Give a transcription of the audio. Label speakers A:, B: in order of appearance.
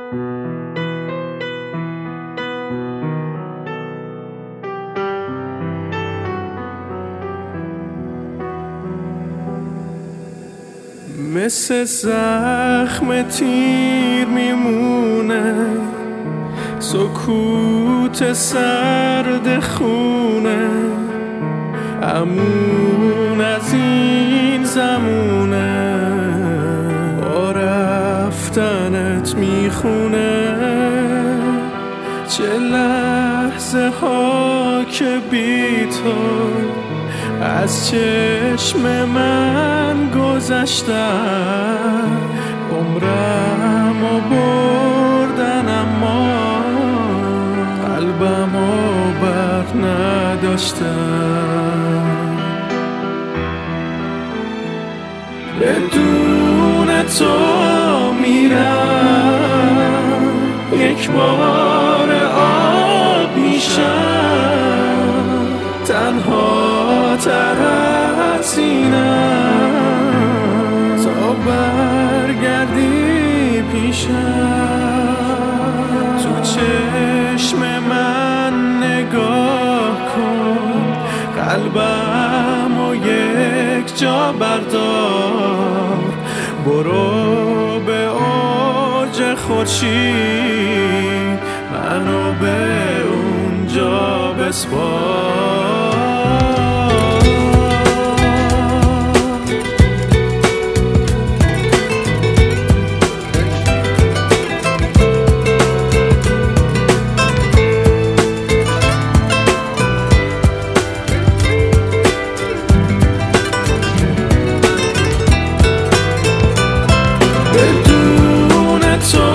A: مثل زخم تیر میمونه سکوت سرد خونه، امون از این زمونه با رفتنت میخونه. چه لحظه ها که بی تو از چشم من گذشتن، عمرمو بردن اما قلبمو بر نداشتن. بدون تو میرم یک بار آب میشم، تنها تر از اینم تا برگردی پیشم. تو چشم من نگاه کن، قلبمو یک جا بردار، برو به اوج خورشید، منو به اونجا بسپار. بدون تو